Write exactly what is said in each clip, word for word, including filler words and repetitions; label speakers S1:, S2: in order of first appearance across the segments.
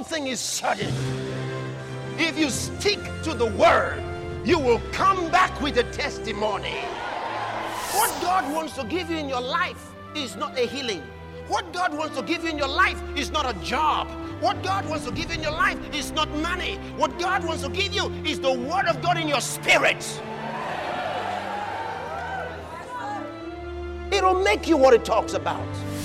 S1: thing is certain. If you stick to the word, you will come back with a testimony. What God wants to give you in your life is not a healing. What God wants to give you in your life is not a job. What God wants to give you in your life is not money. What God wants to give you is the word of God in your spirit. It'll make you what it talks about.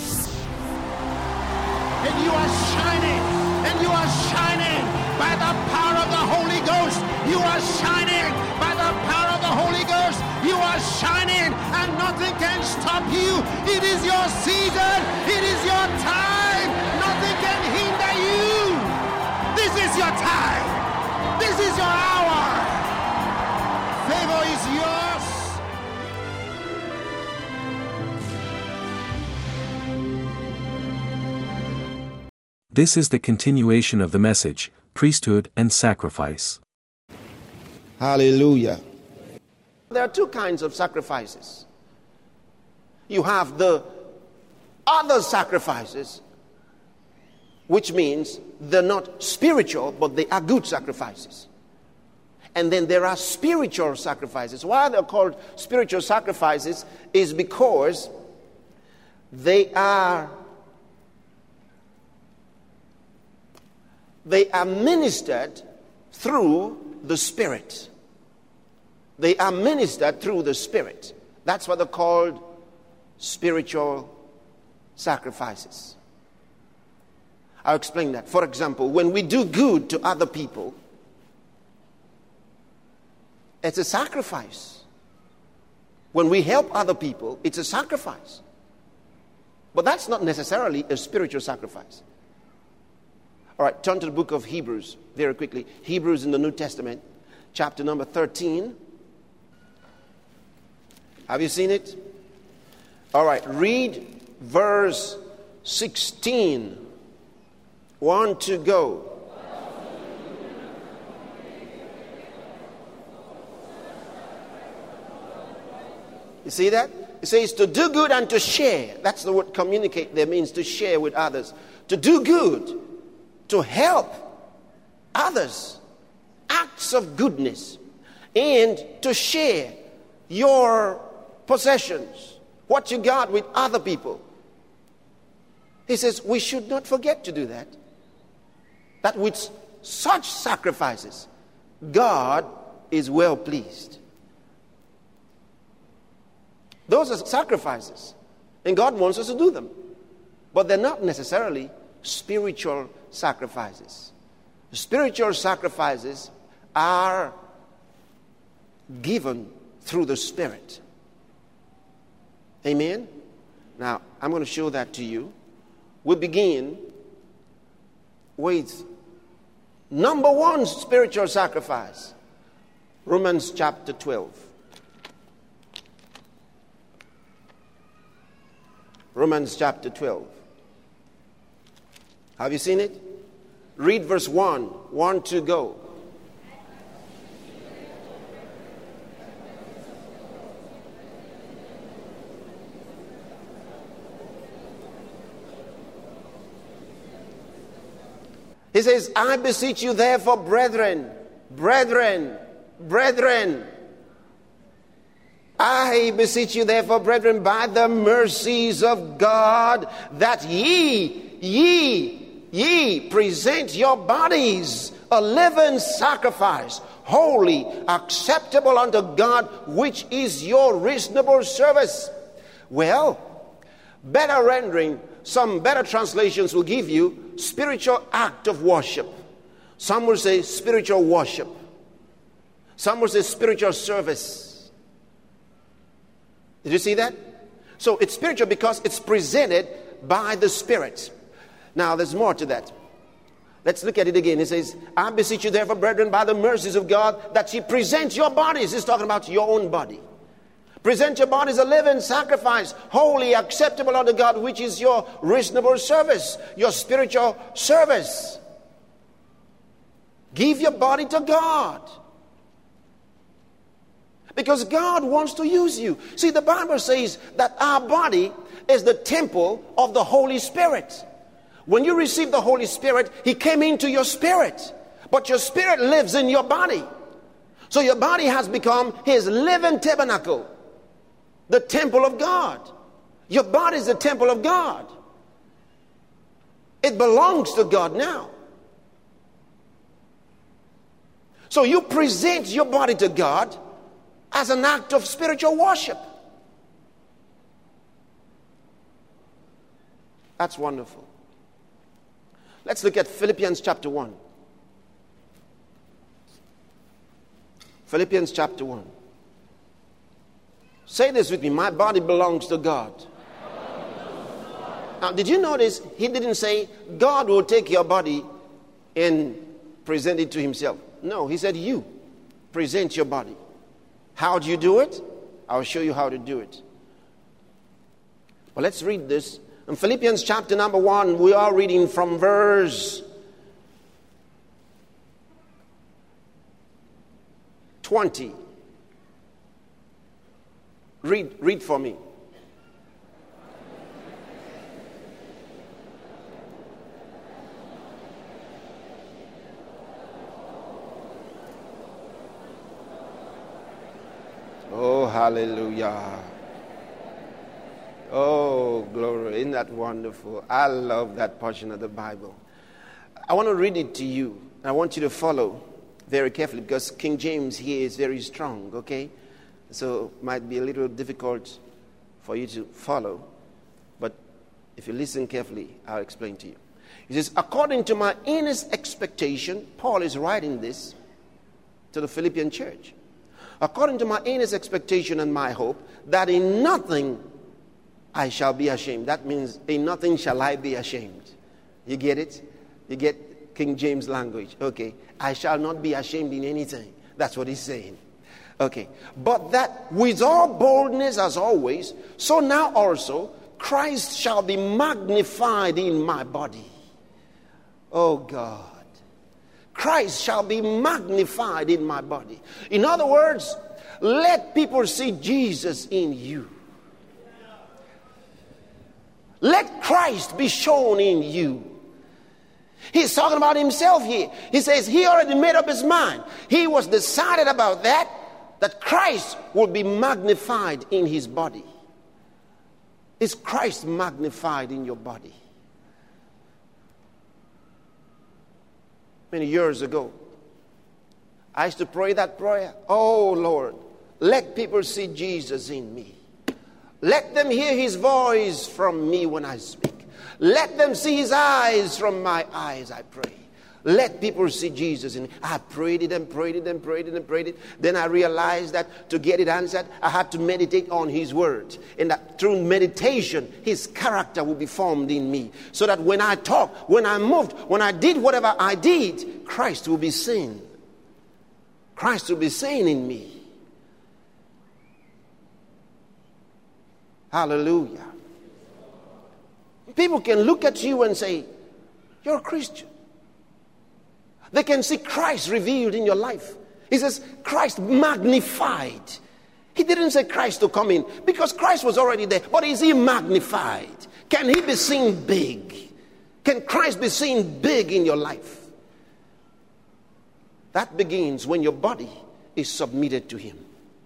S1: And you are shining, and you are shining by the power of the Holy Ghost. You are shining by the power of the Holy Ghost. You are shining, and nothing can stop you. It is your season. It is your time. Nothing can hinder you. This is your time. This is your hour. Favor is yours.
S2: This is the continuation of the message, Priesthood and Sacrifice.
S1: Hallelujah. There are two kinds of sacrifices. You have the other sacrifices, which means they're not spiritual, but they are good sacrifices. And then there are spiritual sacrifices. Why they're called spiritual sacrifices is because they are they are ministered through the Spirit. They are ministered through the Spirit. That's what they're called spiritual sacrifices. I'll explain that. For example, when we do good to other people, it's a sacrifice. When we help other people, it's a sacrifice. But that's not necessarily a spiritual sacrifice. All right, turn to the book of Hebrews very quickly. Hebrews in the New Testament, chapter number thirteen. Have you seen it? All right, read verse sixteen. One to go. You see that? It says to do good and to share. That's the word communicate there, means to share with others. To do good, to help others, acts of goodness, and to share your possessions, what you got with other people. He says we should not forget to do that. That with such sacrifices, God is well pleased. Those are sacrifices, and God wants us to do them. But they're not necessarily spiritual sacrifices. Spiritual sacrifices are given through the Spirit. Amen? Now, I'm going to show that to you. We begin with number one spiritual sacrifice. Romans chapter twelve. Romans chapter twelve. Have you seen it? Read verse one. One to go. He says, I beseech you therefore, brethren, brethren, brethren. I beseech you therefore, brethren, by the mercies of God, that ye, ye, ye present your bodies a living sacrifice, holy, acceptable unto God, which is your reasonable service. Well, better rendering, some better translations will give you spiritual act of worship. Some will say spiritual worship. Some will say spiritual service. Did you see that? So it's spiritual because it's presented by the Spirit. Now there's more to that. Let's look at it again. It says, I beseech you therefore, brethren, by the mercies of God, that ye present your bodies. It's talking about your own body. Present your bodies a living sacrifice, holy, acceptable unto God, which is your reasonable service, your spiritual service. Give your body to God. Because God wants to use you. See, the Bible says that our body is the temple of the Holy Spirit. When you receive the Holy Spirit, He came into your spirit. But your spirit lives in your body. So your body has become His living tabernacle, the temple of God. Your body is the temple of God. It belongs to God now. So you present your body to God as an act of spiritual worship. That's wonderful. Let's look at Philippians chapter one. Philippians chapter one. Say this with me. My body belongs to God. Now, did you notice he didn't say God will take your body and present it to Himself? No, He said you present your body. How do you do it? I'll show you how to do it. Well, let's read this. In Philippians chapter number one, we are reading from verse twenty. Read, read for me. Oh, hallelujah. Oh, glory. Isn't that wonderful? I love that portion of the Bible. I want to read it to you. I want you to follow very carefully because King James here is very strong, okay? So it might be a little difficult for you to follow. But if you listen carefully, I'll explain to you. He says, according to my earnest expectation, Paul is writing this to the Philippian church. According to my earnest expectation and my hope, that in nothing I shall be ashamed. That means in nothing shall I be ashamed. You get it? You get King James language. Okay. I shall not be ashamed in anything. That's what he's saying. Okay. But that with all boldness as always, so now also Christ shall be magnified in my body. Oh God. Christ shall be magnified in my body. In other words, let people see Jesus in you. Let Christ be shown in you. He's talking about himself here. He says he already made up his mind. He was decided about that, that Christ will be magnified in his body. Is Christ magnified in your body? Many years ago, I used to pray that prayer. Oh Lord, let people see Jesus in me. Let them hear his voice from me when I speak. Let them see his eyes from my eyes, I pray. Let people see Jesus in me. I prayed it and prayed it and prayed it and prayed it. Then I realized that to get it answered, I had to meditate on his word. And that through meditation, his character will be formed in me. So that when I talk, when I moved, when I did whatever I did, Christ will be seen. Christ will be seen in me. Hallelujah. People can look at you and say, you're a Christian. They can see Christ revealed in your life. He says, Christ magnified. He didn't say Christ to come in because Christ was already there. But is he magnified? Can he be seen big? Can Christ be seen big in your life? That begins when your body is submitted to him.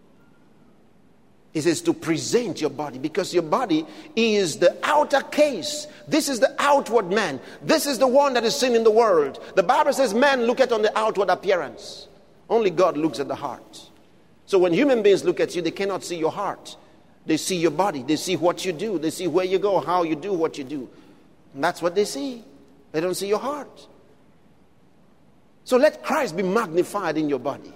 S1: He says to present your body because your body is the outer case. This is the outward man. This is the one that is seen in the world. The Bible says man looketh on the outward appearance. Only God looks at the heart. So when human beings look at you, they cannot see your heart. They see your body. They see what you do. They see where you go, how you do what you do. And that's what they see. They don't see your heart. So let Christ be magnified in your body.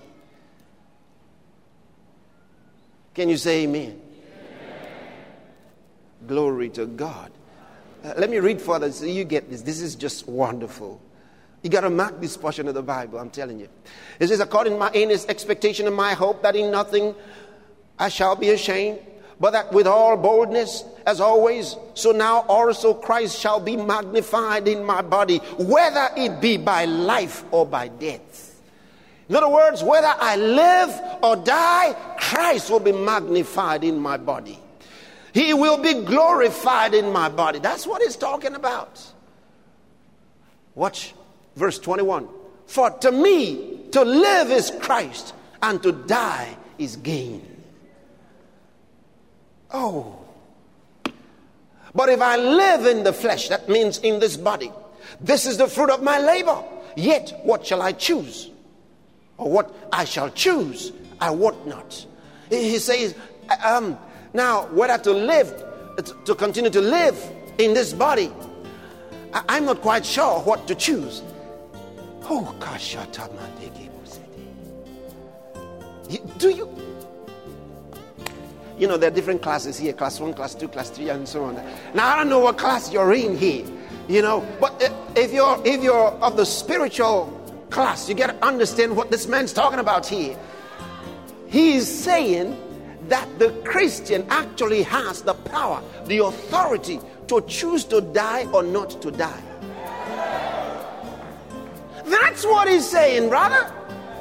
S1: Can you say amen? Amen. Glory to God. Uh, let me read further so you get this. This is just wonderful. You got to mark this portion of the Bible, I'm telling you. It says, according to my earnest expectation and my hope that in nothing I shall be ashamed, but that with all boldness, as always, so now also Christ shall be magnified in my body, whether it be by life or by death. In other words, whether I live or die, Christ will be magnified in my body. He will be glorified in my body. That's what he's talking about. Watch verse twenty-one. For to me, to live is Christ, and to die is gain. Oh. But if I live in the flesh, that means in this body, this is the fruit of my labor. Yet, what shall I choose? Or what I shall choose, I wot not. He says, um, now, whether to live, to continue to live in this body, I'm not quite sure what to choose. Oh, gosh, do you? You know, there are different classes here, class one, class two, class three, and so on. Now, I don't know what class you're in here, you know, but if you're, if you're of the spiritual class, you got to understand what this man's talking about here. He's saying that the Christian actually has the power, the authority to choose to die or not to die. That's what he's saying, brother.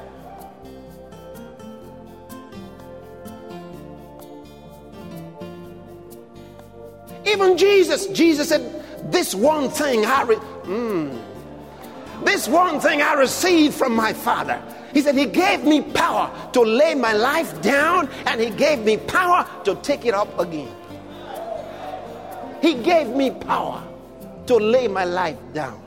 S1: Even Jesus, Jesus said, this one thing I re- mm, this one thing I received from my Father. He said he gave me power to lay my life down, and he gave me power to take it up again. He gave me power to lay my life down.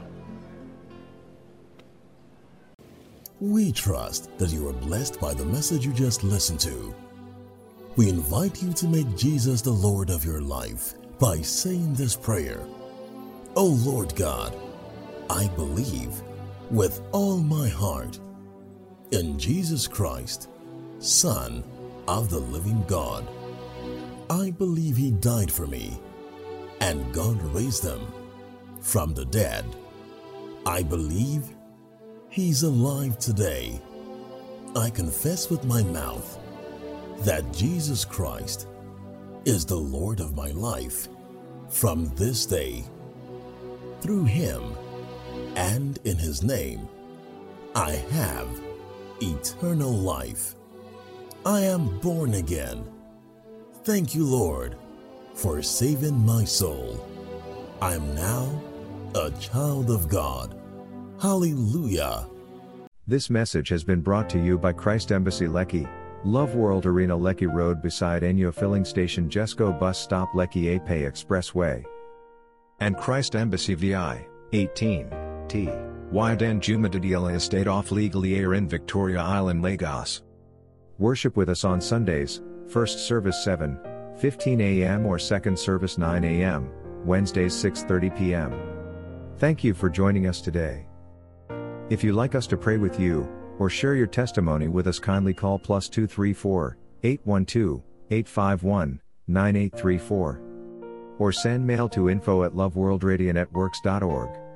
S3: We trust that you are blessed by the message you just listened to. We invite you to make Jesus the Lord of your life by saying this prayer. Oh Lord God, I believe with all my heart in Jesus Christ, Son of the living God. I believe he died for me, and God raised him from the dead. I believe he's alive today. I confess with my mouth that Jesus Christ is the Lord of my life from this day. Through him and in his name, I have eternal life. I am born again. Thank you, Lord, for saving my soul. I am now a child of God. Hallelujah.
S4: This message has been brought to you by Christ Embassy Lekki, Love World Arena Lekki Road beside Enyo Filling Station Jesco Bus Stop Lekki Ape Expressway.
S5: And Christ Embassy V I, eighteen, T, Y Danjumadidiela Estate off Legally Air in Victoria Island, Lagos.
S4: Worship with us on Sundays, first service seven fifteen a m or second service nine a m, Wednesdays six thirty p m Thank you for joining us today. If you'd like us to pray with you, or share your testimony with us, kindly call plus two three four, eight one two, eight five one, nine eight three four. Or send mail to info at loveworldradionetworks dot org.